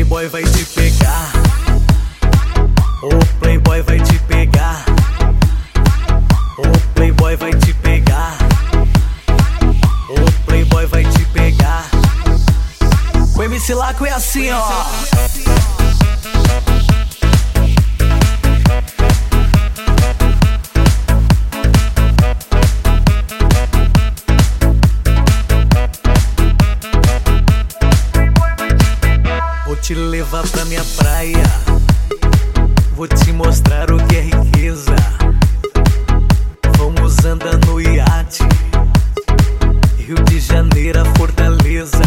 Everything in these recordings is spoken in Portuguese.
playboy vai te pegar. O playboy vai te pegar. O playboy vai te pegar. O playboy vai te pegar. O MC Laco é assim, ó. Vou te levar pra minha praia, vou te mostrar o que é riqueza. Vamos andar no iate, Rio de Janeiro, Fortaleza.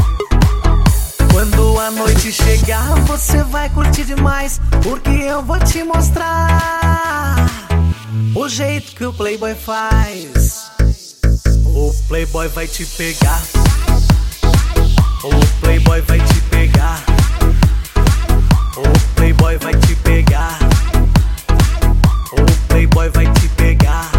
Quando a noite chegar, você vai curtir demais, porque eu vou te mostrar o jeito que o playboy faz. O playboy vai te pegar. O playboy vai te pegar. O playboy vai te pegar. O playboy vai te pegar.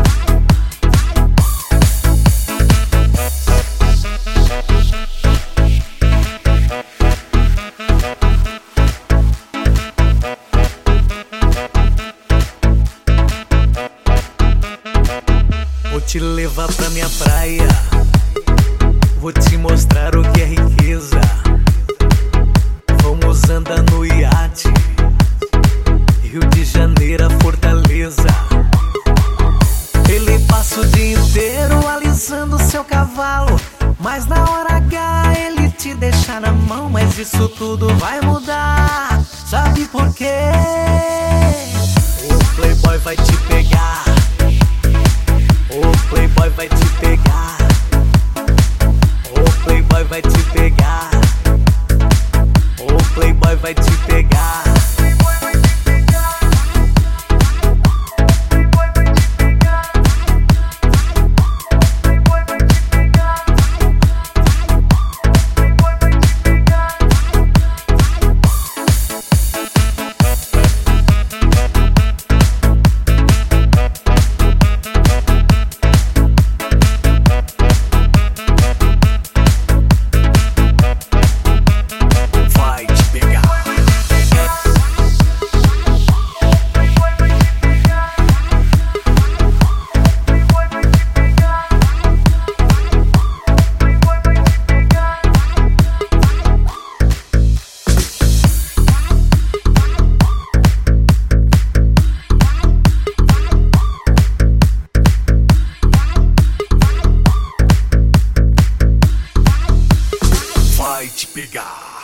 Vou te levar pra minha praia, vou te mostrar o que é riqueza. Vamos andar no iate, Rio de Janeiro, Fortaleza. Ele passa o dia inteiro alisando seu cavalo, mas na hora H ele te deixa na mão. Mas isso tudo vai mudar, sabe por quê? O playboy vai te pegar. O playboy vai te pegar. O playboy vai te pegar. O playboy vai te pegar. Vai te pegar.